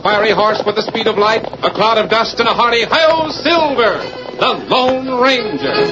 fiery horse with the speed of light, a cloud of dust, and a hearty "Hi-Yo, Silver!" The Lone Ranger.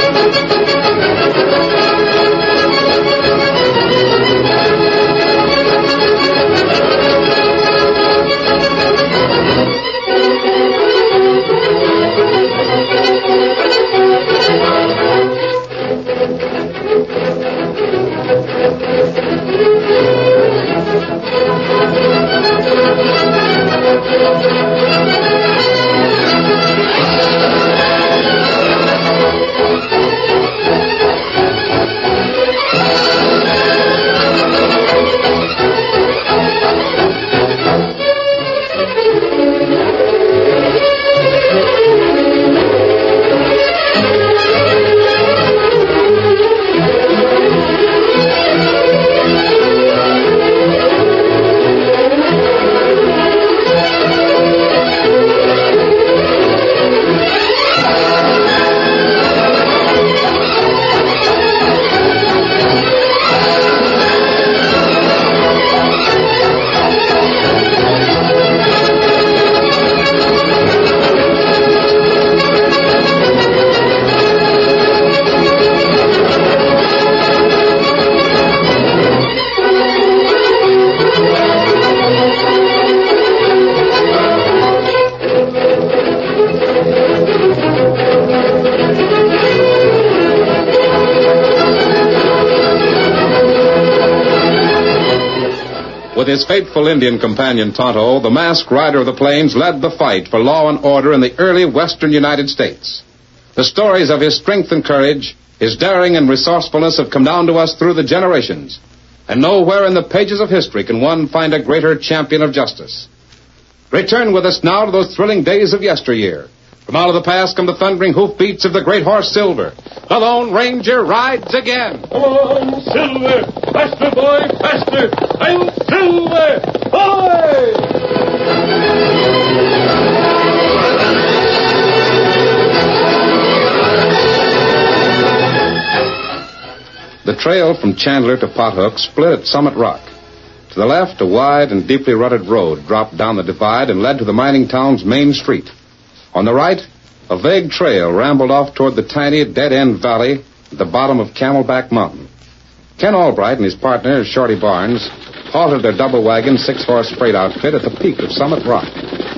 With his faithful Indian companion Tonto, the masked rider of the plains led the fight for law and order in the early western United States. The stories of his strength and courage, his daring and resourcefulness have come down to us through the generations. And nowhere in the pages of history can one find a greater champion of justice. Return with us now to those thrilling days of yesteryear. From out of the past come the thundering hoofbeats of the great horse Silver. The Lone Ranger rides again. Come on, Silver! Faster, boy, faster! I'm Silver! Boy! The trail from Chandler to Pothook split at Summit Rock. To the left, a wide and deeply rutted road dropped down the divide and led to the mining town's main street. On the right, a vague trail rambled off toward the tiny dead-end valley at the bottom of Camelback Mountain. Ken Albright and his partner, Shorty Barnes, halted their double-wagon, six-horse freight outfit at the peak of Summit Rock.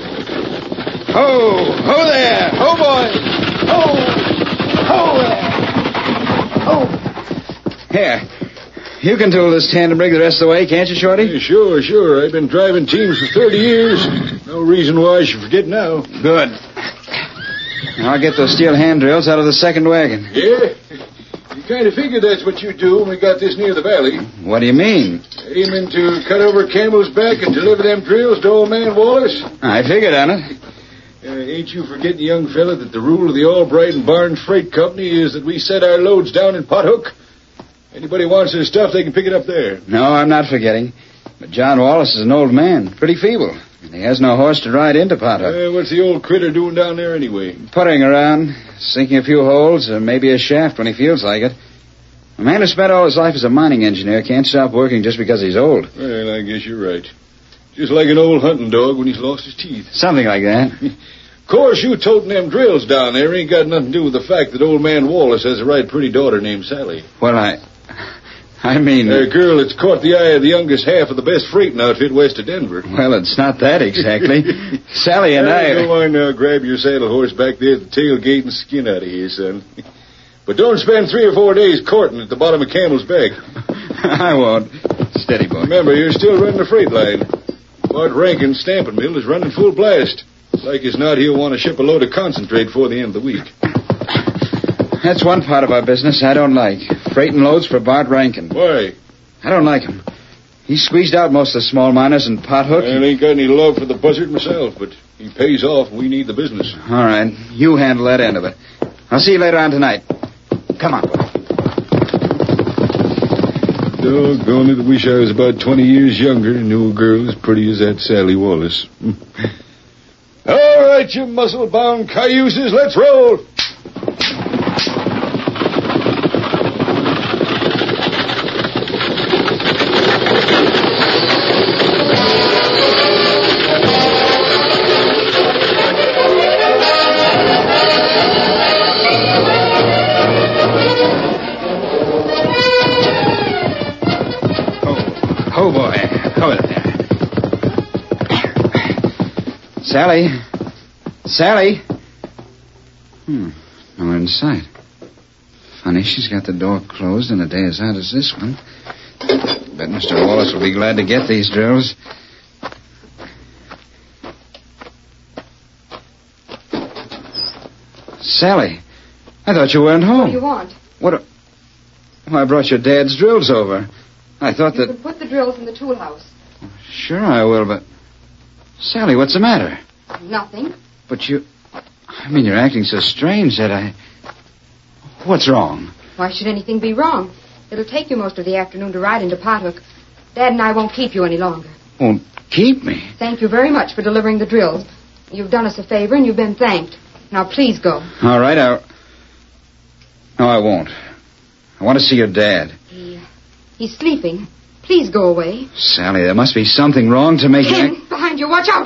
Ho! Ho there! Ho, boys! Ho! Ho there! Ho! Here. You can tool this tandem rig the rest of the way, can't you, Shorty? Yeah, sure. I've been driving teams for 30 years. No reason why I should forget now. Good. Now I'll get those steel hand drills out of the second wagon. Yeah? You kind of figured that's what you'd do when we got this near the valley. What do you mean? Aiming to cut over Camel's back and deliver them drills to old man Wallace? I figured on it. Ain't you forgetting, young fella, that the rule of the Albright and Barnes Freight Company is that we set our loads down in Pothook? Anybody wants their stuff, they can pick it up there. No, I'm not forgetting. But John Wallace is an old man, pretty feeble. And he has no horse to ride into Pothook. What's the old critter doing down there anyway? Puttering around, sinking a few holes, or maybe a shaft when he feels like it. A man who spent all his life as a mining engineer can't stop working just because he's old. Well, I guess you're right. Just like an old hunting dog when he's lost his teeth. Something like that. Of course, you toting them drills down there ain't got nothing to do with the fact that old man Wallace has a right pretty daughter named Sally. Well, I mean... A girl that's caught the eye of the youngest half of the best freighting outfit west of Denver. Well, it's not that exactly. Sally and I... Go on now, grab your saddle horse back there at the tailgate and skin out of here, son. But don't spend 3 or 4 days courting at the bottom of Camel's back. I won't. Steady, boy. Remember, you're still running the freight line. Bart Rankin's stamping mill is running full blast. Like as not, he'll want to ship a load of concentrate before the end of the week. That's one part of our business I don't like. Freighting loads for Bart Rankin. Why? I don't like him. He squeezed out most of the small miners in Pothook. I ain't got any love for the buzzard myself, but he pays off and we need the business. All right. You handle that end of it. I'll see you later on tonight. Come on. Doggone it, I wish I was about 20 years younger and knew a girl as pretty as that Sally Wallace. All right, you muscle-bound cayuses, let's roll! there. Sally? Sally? No one in sight. Funny, she's got the door closed on a day as hot as this one. Bet Mr. Wallace will be glad to get these drills. Sally, I thought you weren't home. What do you want? Well, I brought your dad's drills over. I thought You that... can put the drills in the tool house. Sure I will, but... Sally, what's the matter? Nothing. But you... I mean, you're acting so strange that I... What's wrong? Why should anything be wrong? It'll take you most of the afternoon to ride into Pothook. Dad and I won't keep you any longer. Won't keep me? Thank you very much for delivering the drills. You've done us a favor and you've been thanked. Now, please go. All right, No, I won't. I want to see your dad. He's sleeping. Please go away. Sally, there must be something wrong to make Ken, behind you. Watch out.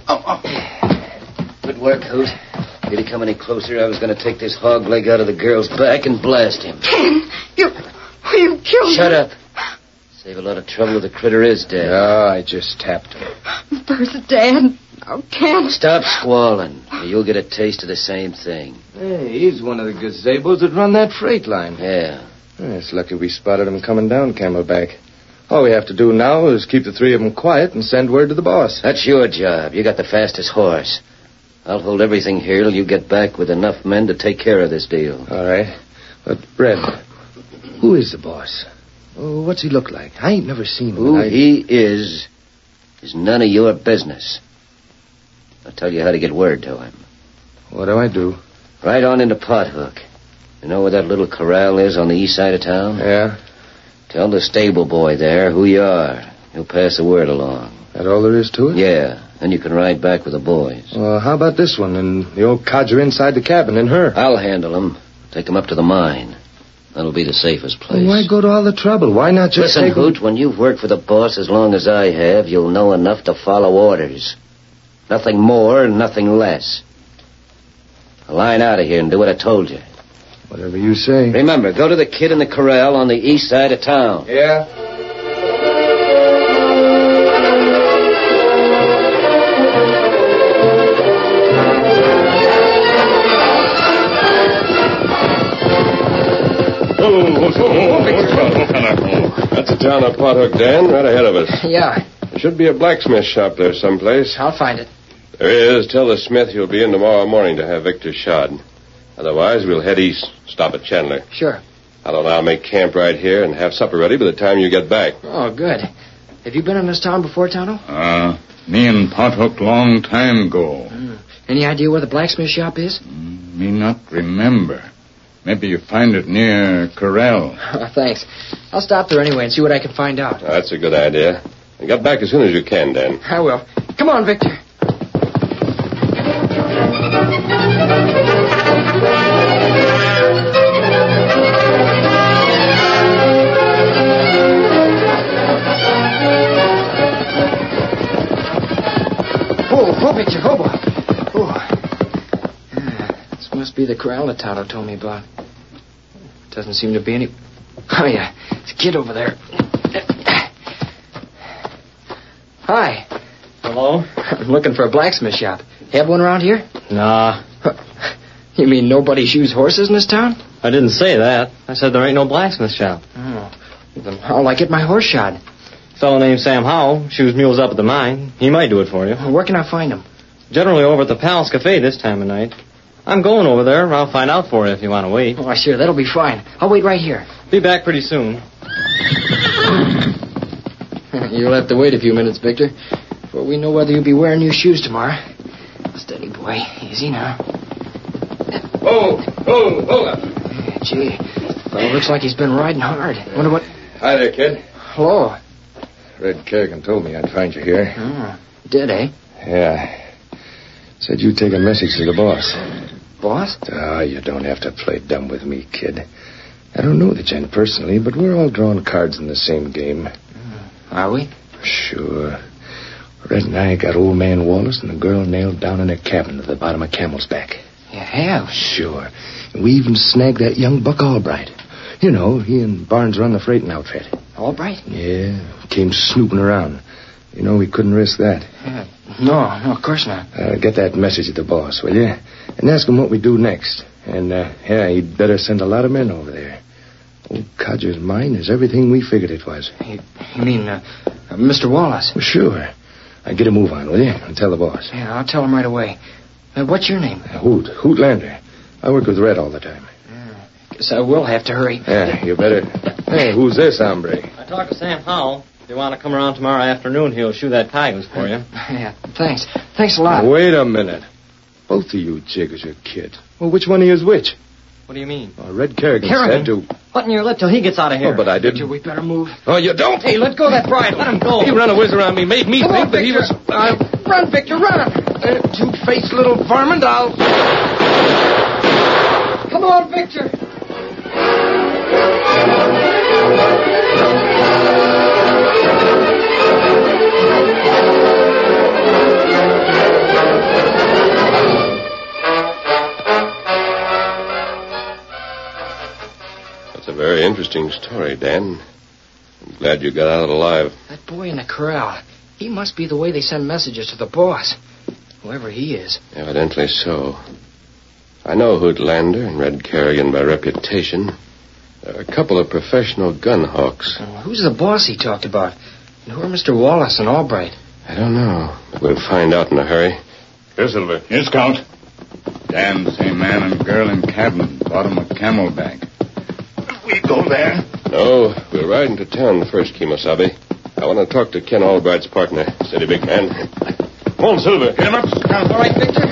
Good work, Hoot. Did he come any closer, I was going to take this hog leg out of the girl's back and blast him. Ken, you killed Shut me. up. Save a lot of trouble. The critter is dead. No, I just tapped him. First Dad, now Ken. Stop squalling, or you'll get a taste of the same thing. Hey, he's one of the gazebos that run that freight line. Yeah. It's lucky we spotted him coming down Camelback. All we have to do now is keep the three of them quiet and send word to the boss. That's your job. You got the fastest horse. I'll hold everything here till you get back with enough men to take care of this deal. All right. But, Red, who is the boss? Oh, what's he look like? I ain't never seen him. Who he is none of your business. I'll tell you how to get word to him. What do I do? Right on into Pothook. You know where that little corral is on the east side of town? Yeah? Tell the stable boy there who you are. He'll pass the word along. That all there is to it? Yeah. Then you can ride back with the boys. Well, how about this one and the old codger inside the cabin and her? I'll handle them. Take them up to the mine. That'll be the safest place. Well, why go to all the trouble? Why not just Listen, take Hoot, when you've worked for the boss as long as I have, you'll know enough to follow orders. Nothing more and nothing less. Line out of here and do what I told you. Whatever you say. Remember, go to the kid in the corral on the east side of town. Yeah? That's the town of Pothook, Dan, right ahead of us. Yeah, There should be a blacksmith shop there someplace. I'll find it. There is. Tell the smith you'll be in tomorrow morning to have Victor shod. Otherwise, we'll head east, stop at Chandler. Sure. I'll now make camp right here and have supper ready by the time you get back. Oh, good. Have you been in this town before, Tonto? Me in Pothook long time ago. Any idea where the blacksmith shop is? Me not remember. Maybe you find it near Corral. Thanks. I'll stop there anyway and see what I can find out. That's a good idea. And get back as soon as you can, Dan. I will. Come on, Victor. Oh, Victor, oh, boy. This must be the corral that Tonto told me about. Doesn't seem to be any... Oh, yeah. It's a kid over there. Hi. Hello? I'm looking for a blacksmith shop. Have one around here? Nah, You mean nobody shoes horses in this town? I didn't say that. I said there ain't no blacksmith shop. Oh. Then how'll I get my horse shod? A fellow named Sam Howell shoes mules up at the mine. He might do it for you. Where can I find him? Generally over at the Palace Cafe this time of night. I'm going over there. I'll find out for you if you want to wait. Oh, sure, that'll be fine. I'll wait right here. Be back pretty soon. You'll have to wait a few minutes, Victor, before we know whether you'll be wearing new shoes tomorrow. Steady, boy. Easy now. Oh, hold up. Gee, fellow looks like he's been riding hard. Wonder what... Hi there, kid. Hello. Red Kerrigan told me I'd find you here. Oh, did, eh? Yeah. Said you'd take a message to the boss. Boss? Ah, you don't have to play dumb with me, kid. I don't know the gent personally, but we're all drawing cards in the same game. Are we? Sure. Red and I got old man Wallace and the girl nailed down in a cabin at the bottom of Camel's Back. You have? Sure. And we even snagged that young Buck Albright. You know, he and Barnes run the freighting outfit. Albright? Yeah, came snooping around. You know, we couldn't risk that. No, of course not. Get that message to the boss, will you? And ask him what we do next. And, he'd better send a lot of men over there. Old Codger's mine is everything we figured it was. You mean, Mr. Wallace? Well, sure. Get a move on, will you? And tell the boss. Yeah, I'll tell him right away. What's your name? Hoot Lander. I work with Red all the time. Guess I will have to hurry. Yeah, you better. Hey, who's this hombre? I talked to Sam Howell. If you want to come around tomorrow afternoon, he'll shoot that cayuse for you. Yeah, thanks. Thanks a lot. Wait a minute. Both of you jiggers are kids. Well, which one of you is which? What do you mean? Red Kerrigan said to... Button your lip till he gets out of here. Oh, but I didn't. Victor, we better move. Oh, you don't? Hey, let go of that bridle. Let him go. He ran a whiz around me, made me Come think on, that he Victor. was... Run, Victor, run! Two-faced little varmint, Come on, Victor! That's a very interesting story, Dan. I'm glad you got out alive. That boy in the corral. He must be the way they send messages to the boss. Whoever he is. Evidently so. I know Hoot Lander and Red Kerrigan by reputation. They're a couple of professional gun hawks. Who's the boss he talked about? And who are Mr. Wallace and Albright? I don't know, but we'll find out in a hurry. Here, Silver. Yes, Count. Dan, same man and girl in cabin. Bottom of Camelback. We go there? No, we'll ride into town first, Kimosabe. I want to talk to Ken Albright's partner. Steady, big man. Come on, Silver. Get him up, Count. All right, Victor.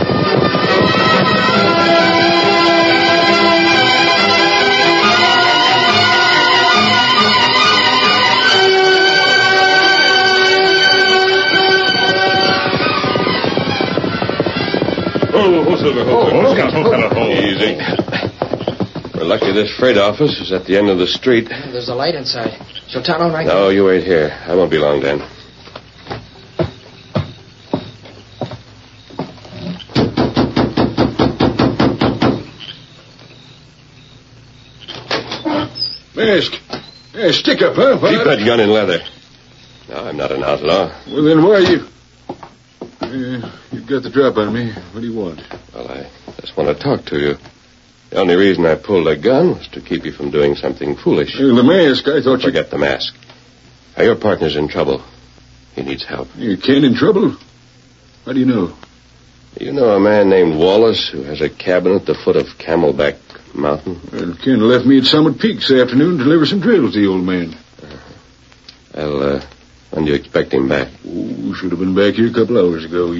Oh, Silver. Oh, Count. Easy. We're lucky this freight office is at the end of the street. There's a light inside. Shall turn on right now? No, you wait here. I won't be long, Dan. Mask. Hey, stick up, huh? Keep that gun in leather. No, I'm not an outlaw. Well, then why are you... you've got the drop on me. What do you want? Well, I just want to talk to you. The only reason I pulled a gun was to keep you from doing something foolish. The mask, I thought you... Forget the mask. Now, your partner's in trouble. He needs help. You Ken in trouble? How do you know? You know a man named Wallace who has a cabin at the foot of Camelback Mountain? Well, Ken left me at Summit Peak this afternoon to deliver some drills to the old man. Well, when do you expect him back? Oh, should have been back here a couple hours ago.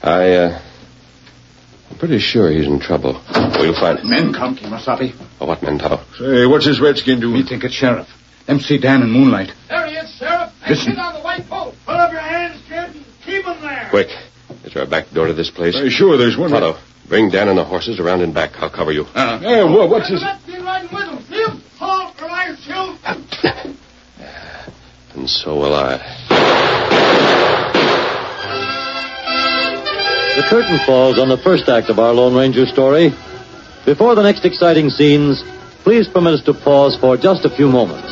I'm pretty sure he's in trouble. We'll find him. Men come, Kimosabe. Oh, what men, Toto? Say, what's this redskin doing? Me think it's Sheriff. MC Dan in Moonlight. There he is, Sheriff. Listen. Sit on the white pole. Put up your hands, kid, and keep him there. Quick. Is there a back door to this place? Sure, there's one. Toto, bring Dan and the horses around and back. I'll cover you. Hey, what's this? Let's be riding with him. See him? Halt, or I shoot. And so will I. The curtain falls on the first act of our Lone Ranger story. Before the next exciting scenes, please permit us to pause for just a few moments.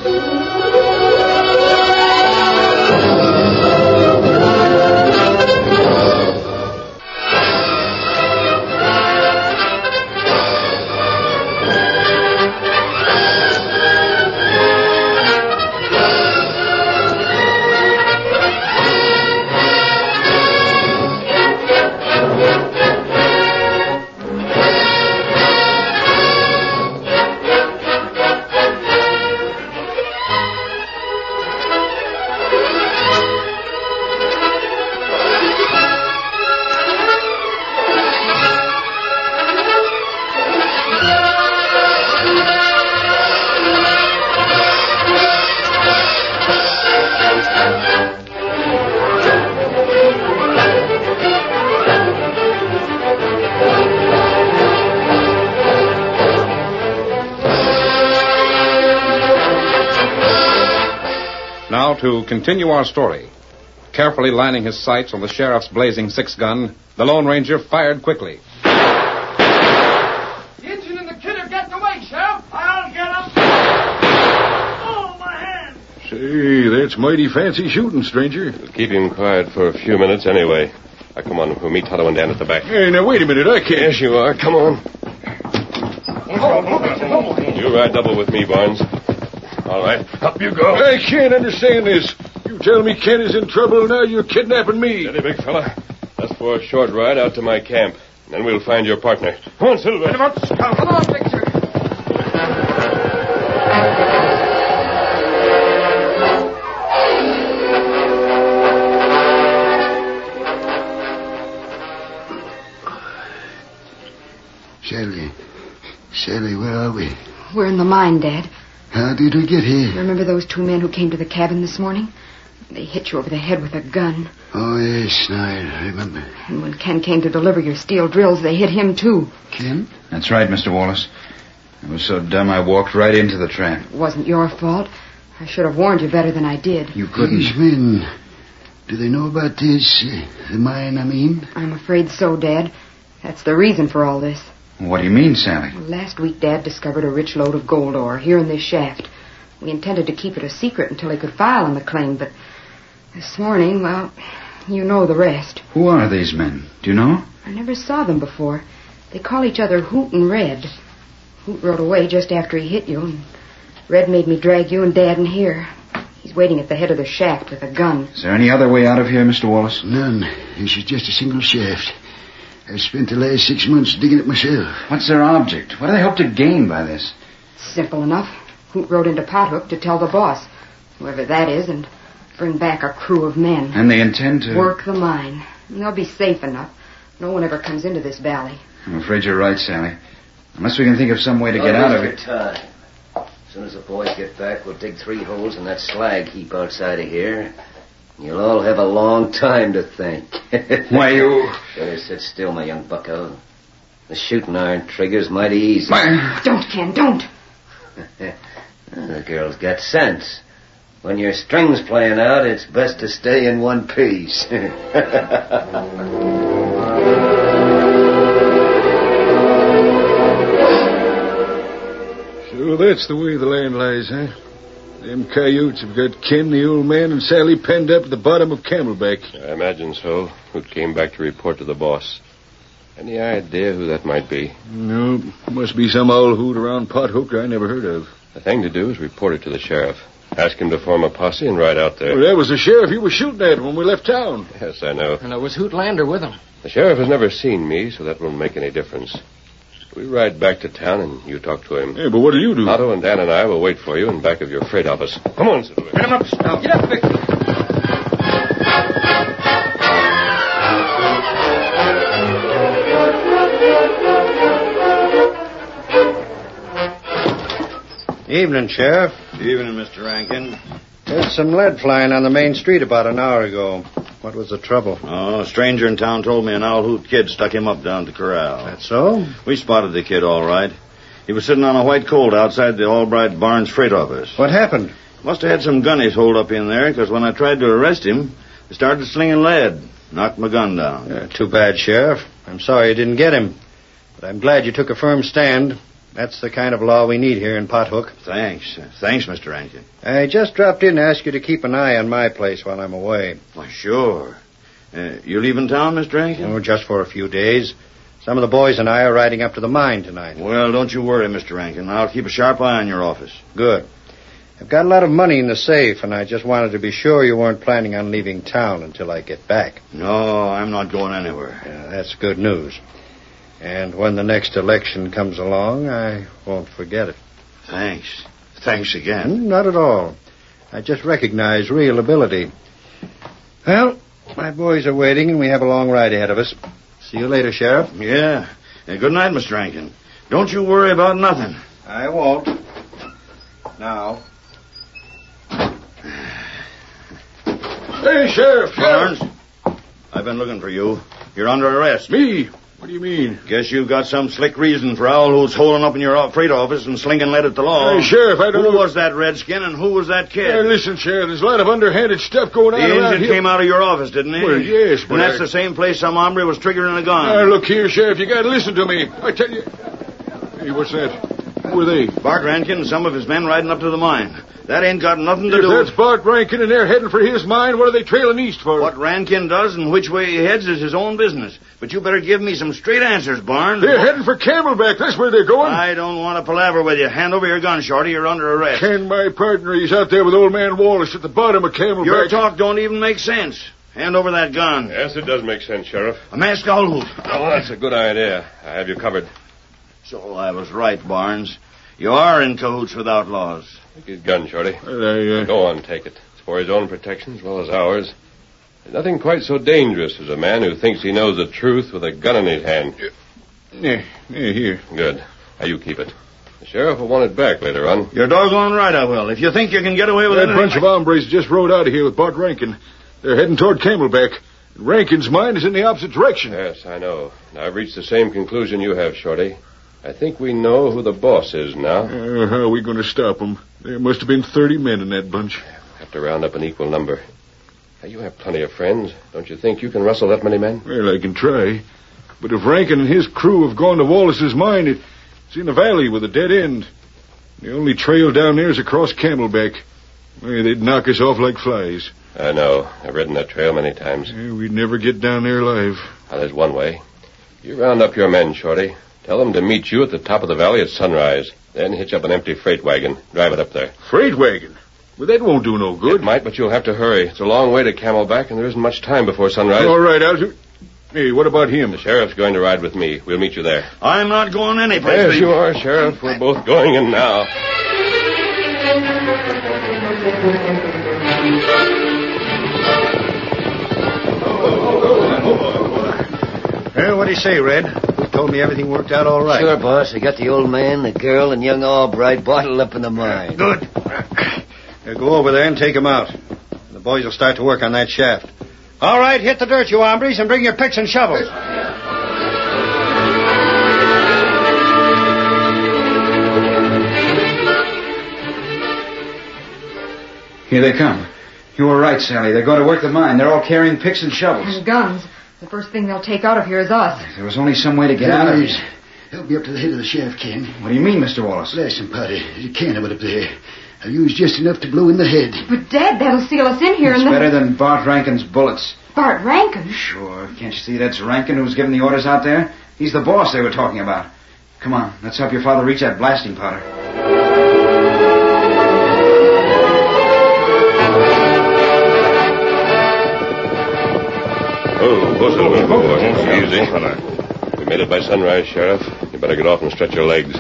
Now to continue our story. Carefully lining his sights on the sheriff's blazing 6-gun, the Lone Ranger fired quickly. The engine and the kid are getting away, Sheriff. I'll get him. Oh, my hand. Hey, that's mighty fancy shooting, stranger. We'll keep him quiet for a few minutes anyway. Now, come on. We'll meet Tonto and Dan at the back. Hey, now, wait a minute. I can't. Yes, you are. Come on. You ride double with me, Barnes. All right. Up you go. I can't understand this. You tell me Ken is in trouble, now you're kidnapping me. Steady, big fella. Just for a short ride out to my camp. Then we'll find your partner. Come on, Silver. Come on, Victor. Sally, where are we? We're in the mine, Dad. How did we get here? Remember those 2 men who came to the cabin this morning? They hit you over the head with a gun. Oh, yes, I remember. And when Ken came to deliver your steel drills, they hit him, too. Ken? That's right, Mr. Wallace. I was so dumb I walked right into the trap. It wasn't your fault. I should have warned you better than I did. You couldn't. These men, do they know about this? The mine, I mean? I'm afraid so, Dad. That's the reason for all this. What do you mean, Sally? Well, last week, Dad discovered a rich lode of gold ore here in this shaft. We intended to keep it a secret until he could file on the claim, but this morning, well, you know the rest. Who are these men? Do you know? I never saw them before. They call each other Hoot and Red. Hoot rode away just after he hit you, and Red made me drag you and Dad in here. He's waiting at the head of the shaft with a gun. Is there any other way out of here, Mr. Wallace? None. This is just a single shaft. I've spent the last 6 months digging it myself. What's their object? What do they hope to gain by this? Simple enough. Hoot rode into Pothook to tell the boss, whoever that is, and bring back a crew of men. And they intend to... Work the mine. And they'll be safe enough. No one ever comes into this valley. I'm afraid you're right, Sally. Unless we can think of some way to get out of it. Time. As soon as the boys get back, we'll dig 3 holes in that slag heap outside of here. You'll all have a long time to think. Why, you... Better sit still, my young bucko. The shooting iron trigger's mighty easy. Don't, Ken, don't. The girl's got sense. When your string's playing out, it's best to stay in one piece. So that's the way the land lies, huh? Them coyotes have got Ken, the old man, and Sally penned up at the bottom of Camelback. I imagine so. Who came back to report to the boss? Any idea who that might be? No, must be some old hoot around Pothook I never heard of. The thing to do is report it to the sheriff. Ask him to form a posse and ride out there. Well, that was the sheriff you were shooting at when we left town. Yes, I know. And there was Hoot Lander with him. The sheriff has never seen me, so that won't make any difference. We ride back to town and you talk to him. Hey, but what'll you do? Otto and Dan and I will wait for you in back of your freight office. Come on, Silver. Get him up. Get up, Victor. Evening, Sheriff. Evening, Mr. Rankin. There's some lead flying on the main street about an hour ago. What was the trouble? Oh, a stranger in town told me an owl hoot kid stuck him up down at the corral. That's so? We spotted the kid all right. He was sitting on a white colt outside the Albright Barnes freight office. What happened? Must have had some gunnies holed up in there, because when I tried to arrest him, they started slinging lead. Knocked my gun down. Too bad, Sheriff. I'm sorry you didn't get him. But I'm glad you took a firm stand. That's the kind of law we need here in Pothook. Thanks. Thanks, Mr. Rankin. I just dropped in to ask you to keep an eye on my place while I'm away. Why, sure. You leaving town, Mr. Rankin? Oh, just for a few days. Some of the boys and I are riding up to the mine tonight. Well, don't you worry, Mr. Rankin. I'll keep a sharp eye on your office. Good. I've got a lot of money in the safe, and I just wanted to be sure you weren't planning on leaving town until I get back. No, I'm not going anywhere. Yeah, that's good news. And when the next election comes along, I won't forget it. Thanks. Thanks again. Not at all. I just recognize real ability. Well, my boys are waiting, and we have a long ride ahead of us. See you later, Sheriff. Yeah. Good night, Mr. Rankin. Don't you worry about nothing. I won't. Now. Hey, Sheriff. Barnes, I've been looking for you. You're under arrest. Me? What do you mean? Guess you've got some slick reason for owl who's holding up in your freight office and slinging lead at the law. Hey, Sheriff, I don't know. Who was that redskin and who was that kid? Hey, listen, Sheriff, there's a lot of underhanded stuff going on around here. The engine came out of your office, didn't he? Well, yes, but And that's the same place some hombre was triggering a gun. Look here, Sheriff, you gotta listen to me. I tell you... Hey, what's that? Who are they? Bart Rankin and some of his men riding up to the mine. That ain't got nothing to If do that's with... Bart Rankin and they're heading for his mine, what are they trailing east for? What Rankin does and which way he heads is his own business. But you better give me some straight answers, Barnes. They're heading for Camelback. That's where they're going. I don't want to palaver with you. Hand over your gun, Shorty. You're under arrest. Ken, my partner, he's out there with old man Wallace at the bottom of Camelback. Your talk don't even make sense. Hand over that gun. Yes, it does make sense, Sheriff. A masked owl. Oh, that's a good idea. I have you covered. So I was right, Barnes. You are in cahoots with outlaws. Take his gun, Shorty. Go on, take it. It's for his own protection as well as ours. There's nothing quite so dangerous as a man who thinks he knows the truth with a gun in his hand. Yeah, here. Good. Now you keep it. The sheriff will want it back later on. You're doggone right I will. If you think you can get away with That anything... bunch of hombres just rode out of here with Bart Rankin. They're heading toward Camelback. Rankin's mine is in the opposite direction. Yes, I know. I've reached the same conclusion you have, Shorty. I think we know who the boss is now. How are we going to stop them? There must have been 30 men in that bunch. Have to round up an equal number. Now, you have plenty of friends. Don't you think you can rustle that many men? Well, I can try. But if Rankin and his crew have gone to Wallace's mine, it's in a valley with a dead end. The only trail down there is across Camelback. Well, they'd knock us off like flies. I know. I've ridden that trail many times. Yeah, we'd never get down there alive. Now, there's one way. You round up your men, Shorty. Tell them to meet you at the top of the valley at sunrise. Then hitch up an empty freight wagon. Drive it up there. Freight wagon? Well, that won't do no good. It might, but you'll have to hurry. It's a long way to Camelback, and there isn't much time before sunrise. All right, I'll do... Hey, what about him? The sheriff's going to ride with me. We'll meet you there. I'm not going anyplace. Yes, you are, Sheriff. We're both going in now. Well, what do you say, Red? You told me everything worked out all right. Sure, boss. I got the old man, the girl, and young Albright bottled up in the mine. Good. Now go over there and take them out. The boys will start to work on that shaft. All right, hit the dirt, you hombres, and bring your picks and shovels. Here they come. You were right, Sally. They're going to work the mine. They're all carrying picks and shovels. And guns. The first thing they'll take out of here is us. There was only some way to get out of here. Help me up to the head of the shaft, Ken. What do you mean, Mr. Wallace? Blasting powder. There's a can of it up there. I've used just enough to blow in the head. But, Dad, that'll seal us in here. It's better than Bart Rankin's bullets. Bart Rankin? Sure. Can't you see that's Rankin who's giving the orders out there? He's the boss they were talking about. Come on, let's help your father reach that blasting powder. Easy. We made it by sunrise, Sheriff. You better get off and stretch your legs.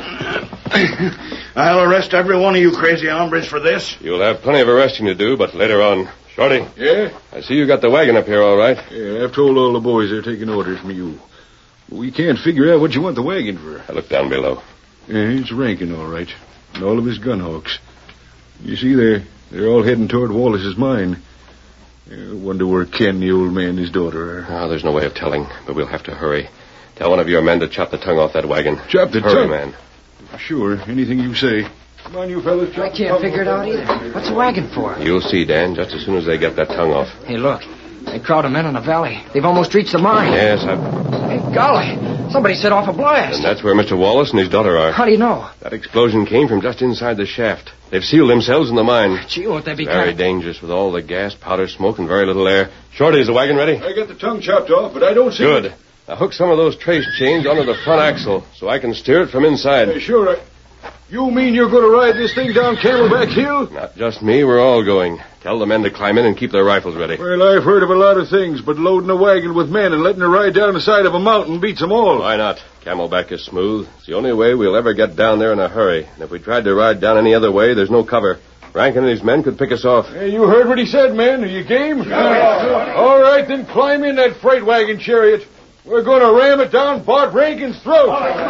I'll arrest every one of you crazy hombres for this. You'll have plenty of arresting to do, but later on. Shorty? Yeah? I see you got the wagon up here all right. Yeah, I've told all the boys they're taking orders from you. We can't figure out what you want the wagon for. I look down below. Yeah, it's Rankin, all right. And all of his gun hawks. You see, they're all heading toward Wallace's mine. I wonder where Ken, the old man, and his daughter are. Oh, there's no way of telling, but we'll have to hurry. Tell one of your men to chop the tongue off that wagon. Chop the Hurry, tongue? man. Sure, anything you say. Come on, you fellas. I can't figure it out either. What's the wagon for? You'll see, Dan, just as soon as they get that tongue off. Hey, look. That crowd of men in the valley. They've almost reached the mine. Yes, Hey, golly. Somebody set off a blast. And that's where Mr. Wallace and his daughter are. How do you know? That explosion came from just inside the shaft. They've sealed themselves in the mine. Gee, won't that be Very dangerous with all the gas, powder, smoke, and very little air. Shorty, is the wagon ready? I got the tongue chopped off, but I don't see Good. it. Now hook some of those trace chains onto the front axle so I can steer it from inside. Hey, sure. You mean you're going to ride this thing down Camelback Hill? Not just me, we're all going. Tell the men to climb in and keep their rifles ready. Well, I've heard of a lot of things, but loading a wagon with men and letting her ride down the side of a mountain beats them all. Why not? Camelback is smooth. It's the only way we'll ever get down there in a hurry. And if we tried to ride down any other way, there's no cover. Rankin and his men could pick us off. Hey, you heard what he said, man. Are you game? All right, then climb in that freight wagon chariot. We're going to ram it down Bart Rankin's throat.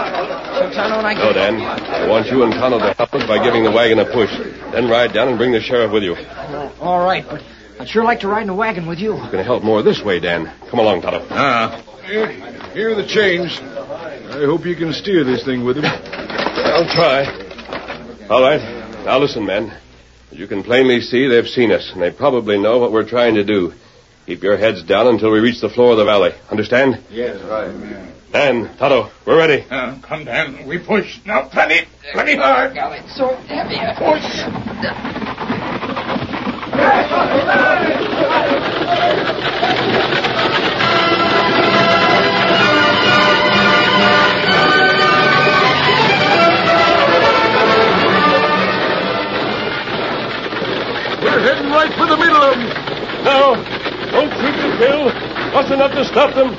No, Dan. I want you and Connell to help us by giving the wagon a push. Then ride down and bring the sheriff with you. All right, but I'd sure like to ride in a wagon with you. You can help more this way, Dan. Come along, Tonto. Here are the chains. I hope you can steer this thing with him. I'll try. All right. Now listen, men. As you can plainly see, they've seen us, and they probably know what we're trying to do. Keep your heads down until we reach the floor of the valley. Understand? Yes, right. Dan, Tonto, we're ready. Come down. We push. Now, plenty hard. Golly, it's so heavy. Push. Bill. Just enough to stop them.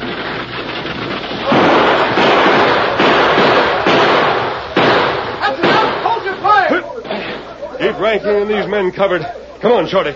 That's enough. Hold your fire. Keep Rankin and these men covered. Come on, Shorty.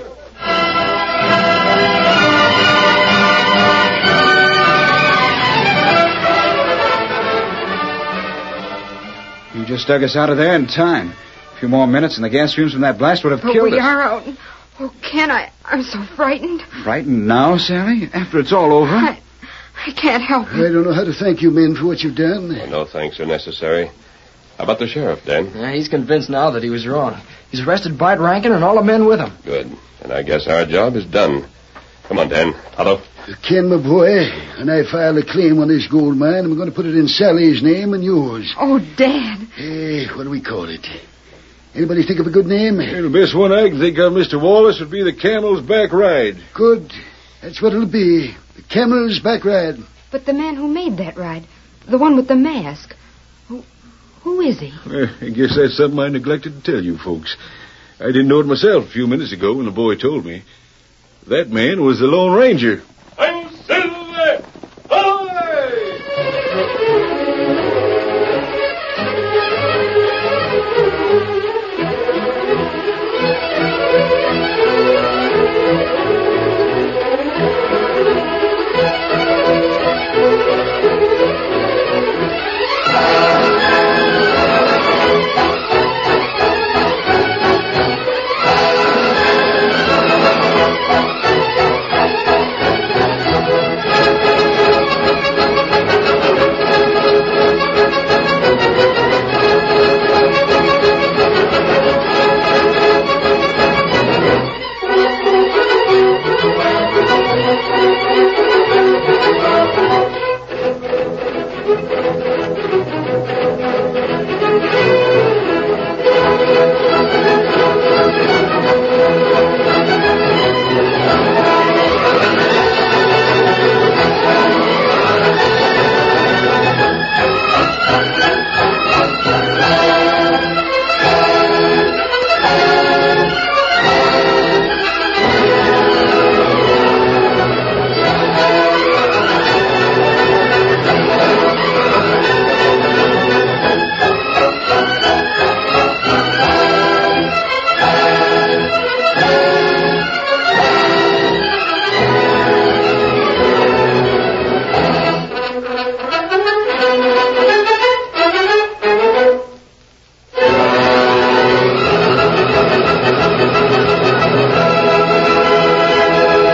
You just dug us out of there in time. A few more minutes and the gas fumes from that blast would have killed us. We are out. Oh, Ken, I'm so frightened. Frightened now, Sally? After it's all over? I can't help it. I don't know how to thank you men for what you've done. Oh, no thanks are necessary. How about the sheriff, Dan? Yeah, he's convinced now that he was wrong. He's arrested Bart Rankin and all the men with him. Good. And I guess our job is done. Come on, Dan. Otto. Ken, my boy, and I filed a claim on this gold mine, and we're going to put it in Sally's name and yours. Oh, Dad. Hey, what do we call it? Anybody think of a good name? The best one I can think of, Mr. Wallace, would be the Camel's Back Ride. Good. That's what it'll be. The Camel's Back Ride. But the man who made that ride, the one with the mask, who is he? I guess that's something I neglected to tell you folks. I didn't know it myself a few minutes ago when the boy told me. That man was the Lone Ranger. I'm Silver!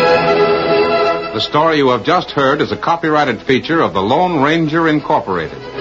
The story you have just heard is a copyrighted feature of the Lone Ranger Incorporated.